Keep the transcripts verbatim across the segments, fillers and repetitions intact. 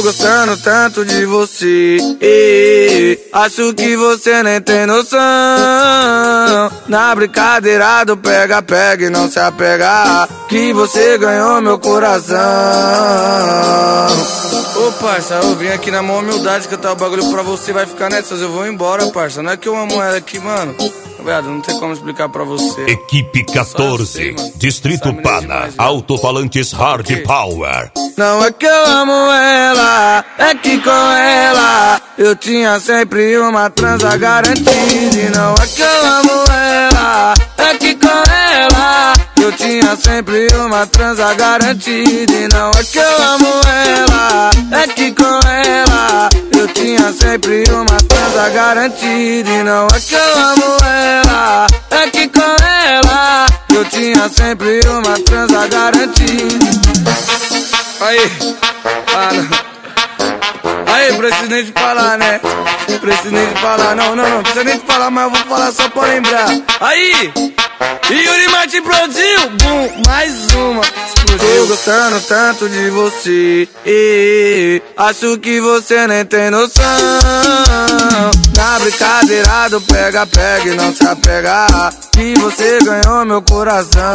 gostando tanto de você, e acho que você nem tem noção. Na brincadeira do pega, pega e não se apegar, que você ganhou meu coração. Ô parça, eu vim aqui na maior humildade cantar o bagulho pra você, vai ficar nessas, eu vou embora, parça. Não é que eu amo ela aqui, mano. Viado, não tem como explicar pra você. Equipe quatorze, sei, Distrito Pana, alto-falantes Hard Power. Não é que eu amo ela, é que com ela eu tinha sempre uma transa garantida. E não é que eu amo ela, é que com ela eu tinha sempre uma transa garantida. E não é que eu amo ela, é que com ela eu tinha sempre uma transa garantida. E não é que eu amo ela, é que com ela eu tinha sempre uma transa garantida. Aí, ah não. Aí, preciso nem de falar, né? Preciso nem de falar, não, não, não. Precisa nem de falar, mas eu vou falar só pra lembrar. Aí, Yuri Martin produziu, bum, mais uma. Tô gostando tanto de você, e acho que você nem tem noção. Na brincadeira do pega, pega e não se apegar, que você ganhou meu coração.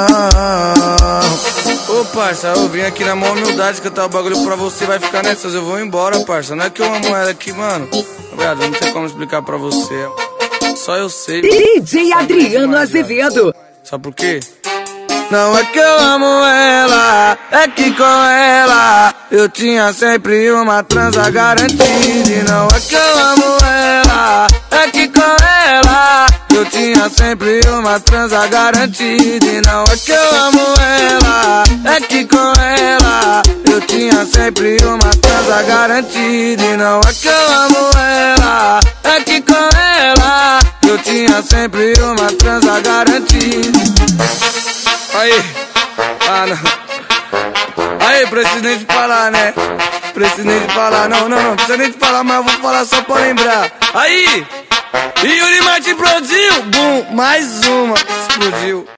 Ô parça, eu vim aqui na maior humildade cantar o bagulho pra você, vai ficar nessas, eu vou embora, parça. Não é que eu amo ela aqui, mano. Viado, não tem como explicar pra você. Só eu sei. D J Adriano Azevedo. Sabe por quê? Não é que eu amo ela, é que com ela eu tinha sempre uma transa garantida. E não é que eu amo ela, é que com ela eu tinha sempre uma transa garantida. E não é que eu amo ela, é que com ela eu tinha sempre uma transa garantida. E não é que eu amo ela, é que com ela eu tinha sempre uma transa garantida. Aí, ah não. Aí, preciso nem de falar, né? Preciso nem de falar, não, não, não. Precisa nem de falar, mas eu vou falar só pra lembrar. Aí, Yuri Martin produziu, bum, mais uma, explodiu.